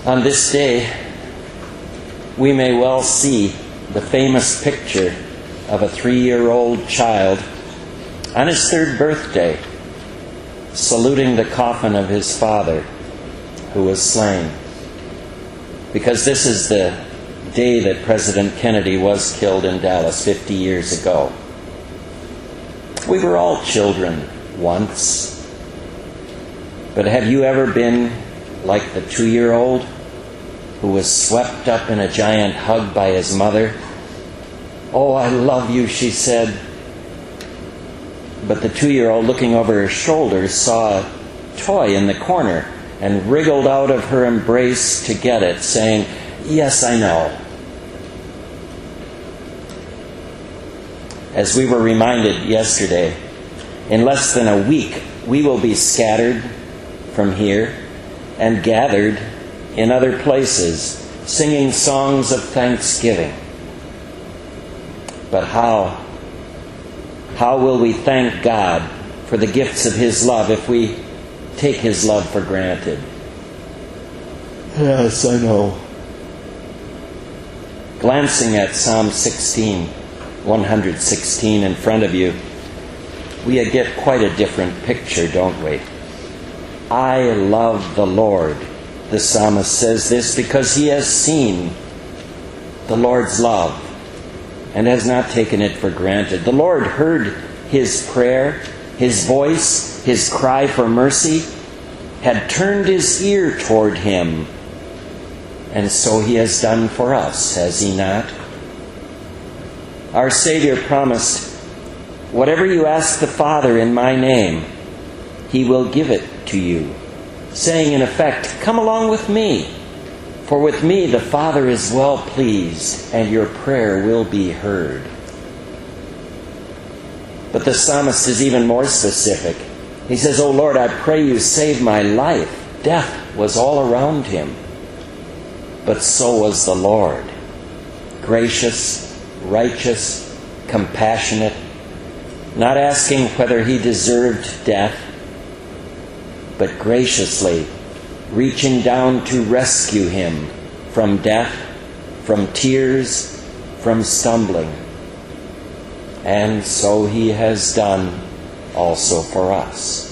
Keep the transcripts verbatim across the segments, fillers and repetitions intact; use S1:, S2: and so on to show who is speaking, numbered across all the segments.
S1: On this day, we may well see the famous picture of a three-year-old child on his third birthday saluting the coffin of his father who was slain. Because this is the day that President Kennedy was killed in Dallas fifty years ago. We were all children once. But have you ever been like the two-year-old who was swept up in a giant hug by his mother? "Oh, I love you," she said. But the two-year-old, looking over her shoulder, saw a toy in the corner and wriggled out of her embrace to get it, saying, "Yes, I know." As we were reminded yesterday, in less than a week, we will be scattered from here and gathered in other places, singing songs of thanksgiving. But how? How will we thank God for the gifts of His love if we take His love for granted? Yes, I know. Glancing at Psalm sixteen, one hundred sixteen in front of you, we get quite a different picture, don't we? "I love the Lord," the psalmist says this, because he has seen the Lord's love and has not taken it for granted. The Lord heard his prayer, his voice, his cry for mercy, had turned his ear toward him. And so he has done for us, has he not? Our Savior promised, "Whatever you ask the Father in my name, He will give it to you," saying in effect, "Come along with me, for with me the Father is well pleased, and your prayer will be heard." But the psalmist is even more specific. He says, "O Lord, I pray you save my life." Death was all around him. But so was the Lord, gracious, righteous, compassionate, not asking whether he deserved death, but graciously reaching down to rescue him from death, from tears, from stumbling. And so he has done also for us.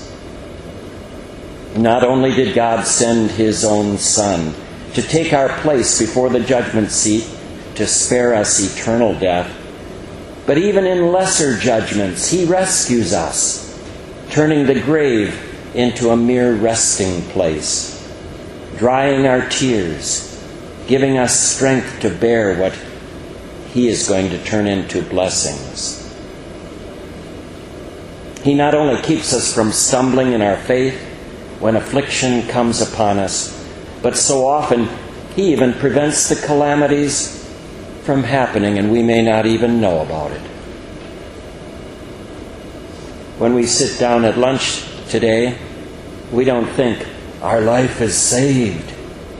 S1: Not only did God send his own Son to take our place before the judgment seat, to spare us eternal death, but even in lesser judgments, he rescues us, turning the grave into a mere resting place, drying our tears, giving us strength to bear what he is going to turn into blessings. He not only keeps us from stumbling in our faith when affliction comes upon us, but so often he even prevents the calamities from happening, and we may not even know about it. When we sit down at lunch today, we don't think, "Our life is saved."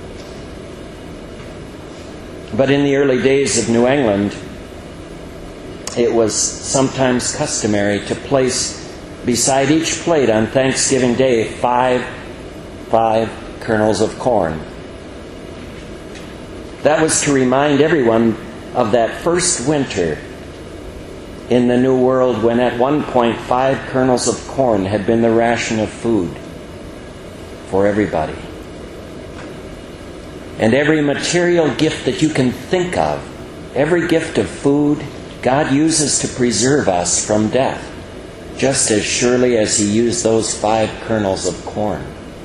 S1: But in the early days of New England, it was sometimes customary to place beside each plate on Thanksgiving Day five, five kernels of corn. That was to remind everyone of that first winter in the New World, when at one point five kernels of corn had been the ration of food for everybody. And every material gift that you can think of, every gift of food, God uses to preserve us from death, just as surely as he used those five kernels of corn.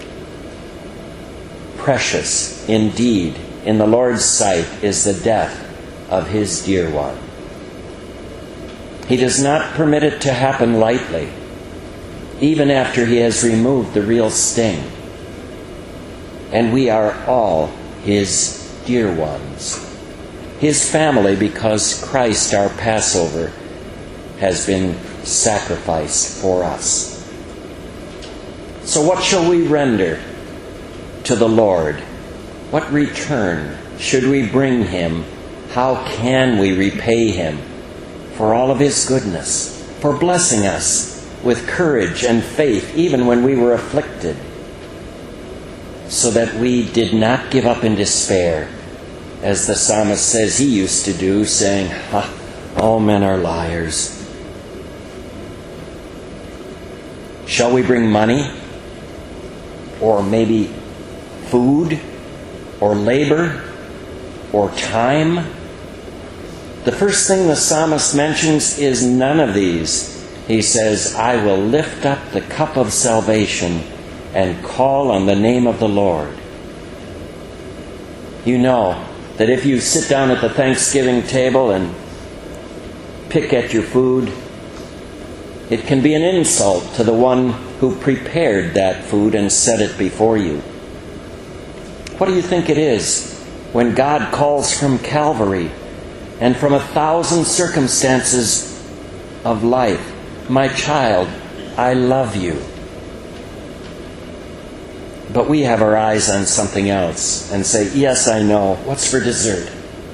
S1: Precious indeed in the Lord's sight is the death of his dear one. He does not permit it to happen lightly, even after he has removed the real sting. And we are all his dear ones, his family, because Christ, our Passover, has been sacrificed for us. So what shall we render to the Lord? What return should we bring him? How can we repay him for all of his goodness, for blessing us with courage and faith even when we were afflicted? so that we did not give up in despair, as the psalmist says he used to do, saying, ha, all men are liars. Shall we bring money? Or maybe food? Or labor? Or time? The first thing the psalmist mentions is none of these. He says, I will lift up the cup of salvation and call on the name of the Lord. You know that if you sit down at the Thanksgiving table and pick at your food, it can be an insult to the one who prepared that food and set it before you. What do you think it is when God calls from Calvary and from a thousand circumstances of life, my child, I love you? But we have our eyes on something else and say, yes, I know. What's for dessert?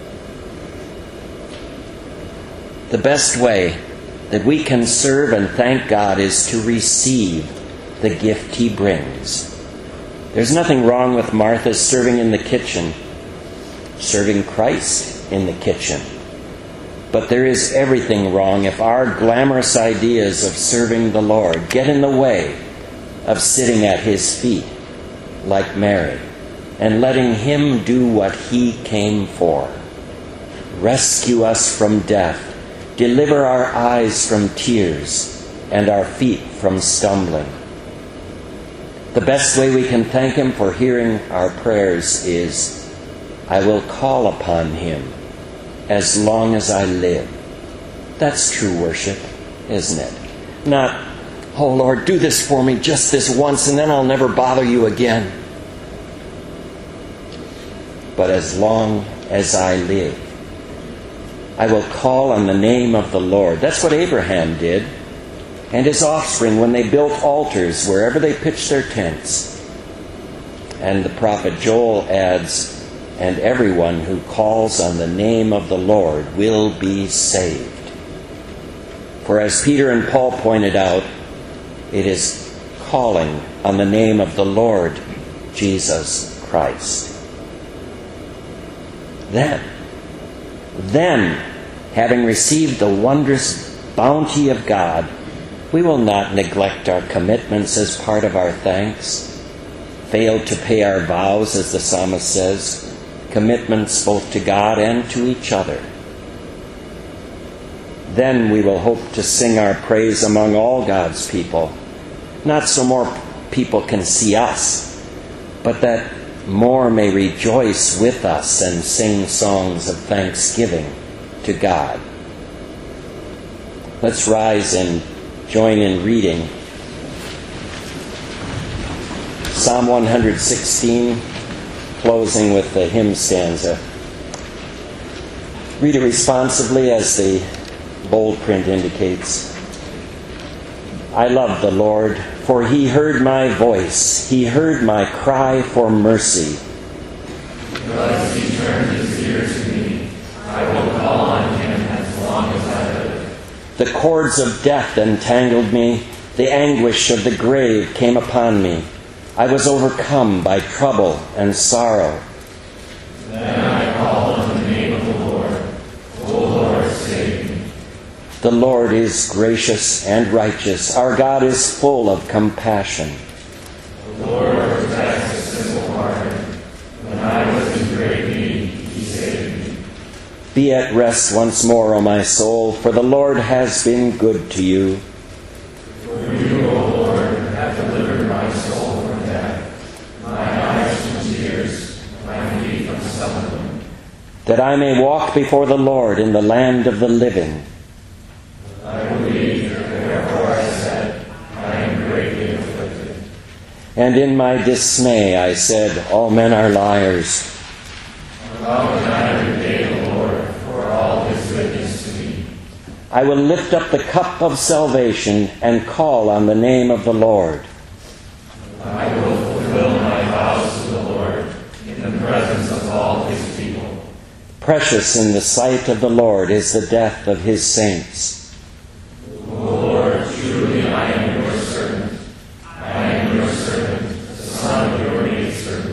S1: The best way that we can serve and thank God is to receive the gift He brings. There's nothing wrong with Martha serving in the kitchen, serving Christ in the kitchen. But there is everything wrong if our glamorous ideas of serving the Lord get in the way of sitting at His feet like Mary and letting Him do what He came for. Rescue us from death. Deliver our eyes from tears and our feet from stumbling. The best way we can thank Him for hearing our prayers is, I will call upon Him as long as I live. That's true worship, isn't it? Not, oh Lord, do this for me just this once and then I'll never bother you again. But as long as I live, I will call on the name of the Lord. That's what Abraham did, and his offspring when they built altars wherever they pitched their tents. And the prophet Joel adds, and everyone who calls on the name of the Lord will be saved. For as Peter and Paul pointed out, it is calling on the name of the Lord Jesus Christ. Then, then, having received the wondrous bounty of God, we will not neglect our commitments as part of our thanks, fail to pay our vows, as the psalmist says, commitments both to God and to each other. Then we will hope to sing our praise among all God's people, not so more people can see us, but that more may rejoice with us and sing songs of thanksgiving to God. Let's rise and join in reading Psalm one hundred sixteen, closing with the hymn stanza. Read it responsively as the bold print indicates. I love the Lord, for He heard my voice. He heard my cry for mercy.
S2: Because He turned His ear to me, I will call on Him as long as I live.
S1: The cords of death entangled me. The anguish of the grave came upon me. I was overcome by trouble and sorrow.
S2: Then I called on the name of the Lord. O Lord, save me.
S1: The Lord is gracious and righteous. Our God is full of compassion.
S2: The Lord protects the simple-hearted. When I was in great need, He saved me.
S1: Be at rest once more, O my soul, for the Lord has been good to you.
S2: For you, O Lord, have delivered my soul from death, my eyes from tears, my feet from stumbling.
S1: That I may walk before the Lord in the land of the living.
S2: I believed, therefore I said, I am greatly afflicted.
S1: And in my dismay I said, all men are liars.
S2: How can I repay the Lord for all His goodness to me?
S1: I will lift up the cup of salvation and call on the name of the Lord.
S2: I will fulfill my vows to the Lord in the presence of all His people.
S1: Precious in the sight of the Lord is the death of His saints.
S2: O Lord, truly I am your servant. I am your servant, the son of your maidservant.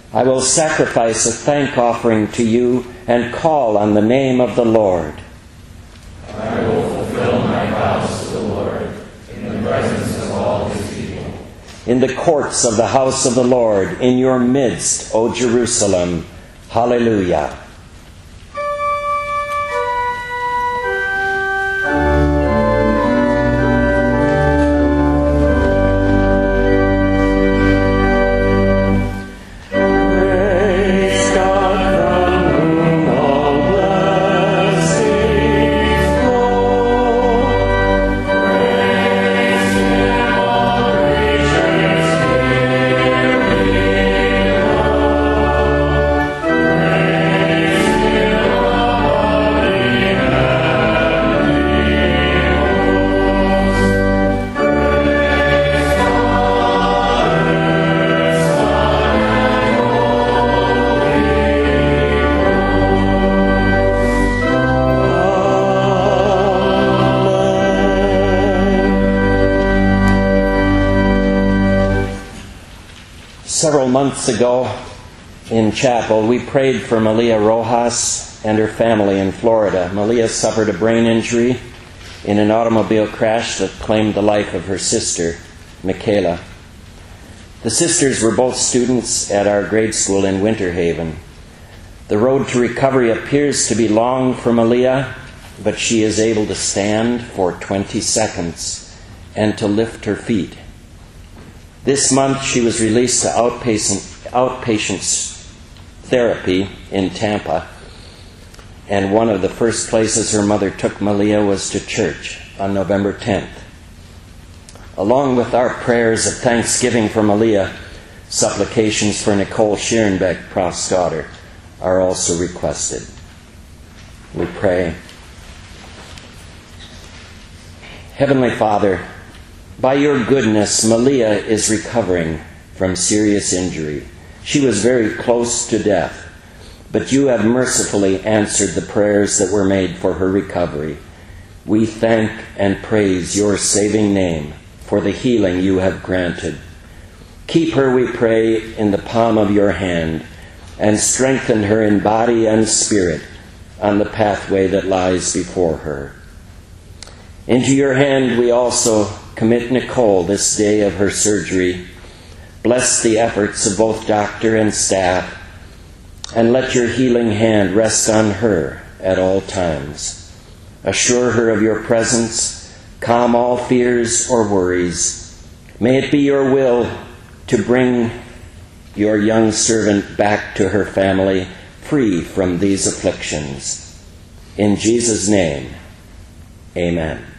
S1: I will sacrifice a thank offering to you and call on the name of the Lord.
S2: I will fulfill my vows to the Lord in the presence of all his people.
S1: In the courts of the house of the Lord, in your midst, O Jerusalem. Hallelujah. Several months ago in chapel, we prayed for Malia Rojas and her family in Florida. Malia suffered a brain injury in an automobile crash that claimed the life of her sister, Michaela. The sisters were both students at our grade school in Winter Haven. The road to recovery appears to be long for Malia, but she is able to stand for twenty seconds and to lift her feet. This month, she was released to outpatient, outpatient therapy in Tampa, and one of the first places her mother took Malia was to church on November tenth. Along with our prayers of thanksgiving for Malia, supplications for Nicole Schierenbeck, Prof's daughter, are also requested. We pray. Heavenly Father, by your goodness, Malia is recovering from serious injury. She was very close to death, but you have mercifully answered the prayers that were made for her recovery. We thank and praise your saving name for the healing you have granted. Keep her, we pray, in the palm of your hand, and strengthen her in body and spirit on the pathway that lies before her. Into your hand we also commit Nicole this day of her surgery. Bless the efforts of both doctor and staff, and let your healing hand rest on her at all times. Assure her of your presence, calm all fears or worries. May it be your will to bring your young servant back to her family, free from these afflictions. In Jesus' name, amen.